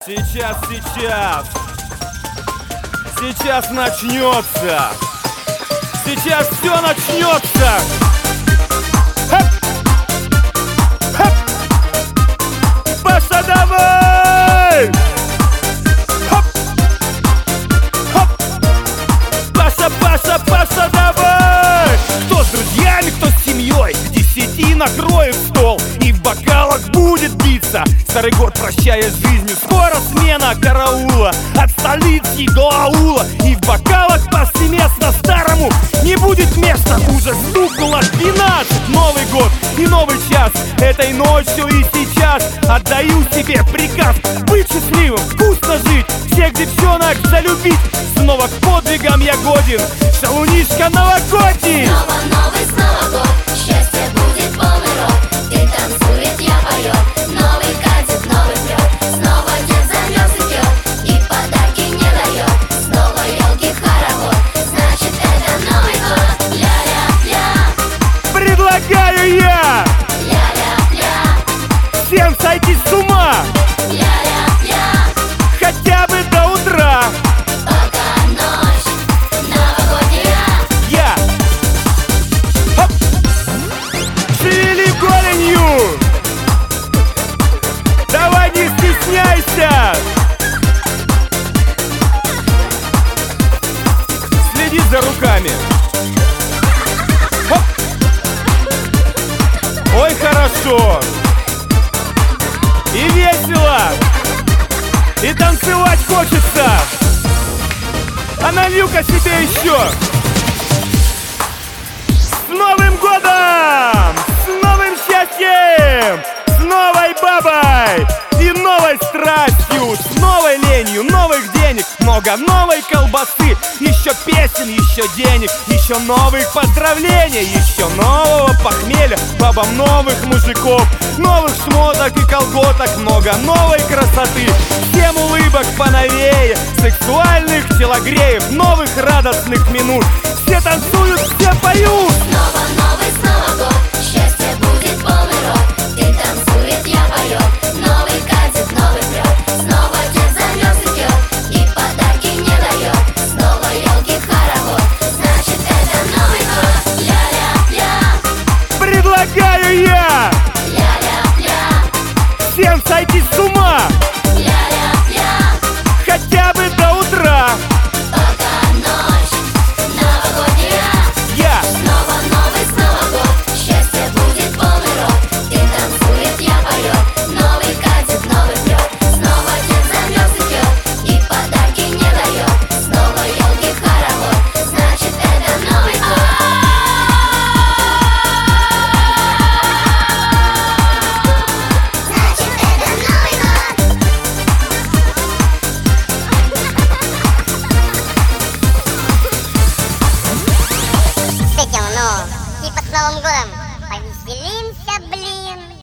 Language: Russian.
Сейчас начнется. Сейчас все начнется. Хэп! Хэп! Паша, давай! Хоп! Хоп! Паша, давай! Кто с друзьями, кто с семьей, к 10 накроет стол, и в бокалах будет биться старый год, прощаясь с жизнью. Скоро смена караула, от столицы до аула, и в бокалах повсеместно старому не будет места. Уже стукнуло 12, Новый год и новый час. Этой ночью и сейчас отдаю себе приказ быть счастливым, вкусно жить, всех девчонок залюбить. Снова к подвигам я годен, шалунишка новогодний. Снова новый, снова год, счастье будет полный рот. Ты танцует, я поет, новый катит, новый прет. Снова дед замерз и пьет, и подарки не дает. Снова елки хоровод, значит это Новый год. Ля-ля-ля, Предлагаю я ля-ля-ля, всем сойти с ума ля-ля-ля, хотя бы до утра. пока ночь новогодняя. Я хоп, шевели голенью, давай не стесняйся. Следи за руками. Хоп. Ой, хорошо. И весело. И танцевать хочется. А налью-ка себе еще. С Новым годом! С новым счастьем! С новой бабой! И новой страстью! С новой ленью, новых денег, много новой колбасы, еще песен, еще денег, еще новых поздравлений, еще нового похмелья, бабам новых мужиков, новых шмоток и колготок, много новой красоты, всем улыбок поновее, сексуальных телогреев, новых радостных минут. Все танцуют, все поют. Снова новый, снова год, счастье будет полный рот. Ты танцует, я поет, новый катит, новый прет. Снова дед замерз и пьет, и подарки не дает. Снова елки хоровод, значит это Новый год. Ля-ля-ля, Предлагаю я ля-ля-ля, всем сойти с ума ля-ля-ля, хотя бы до утра. пока ночь новогодняя. Я Снова новый, снова год, счастье будет полный рот. Ты танцует, я поет, новый катит, новый прет. Снова дед замерз и пьет, и подарки не дает. Снова елки хоровод, значит это Новый год. Значит это Новый год. Встретил, ну, типа с Новым годом.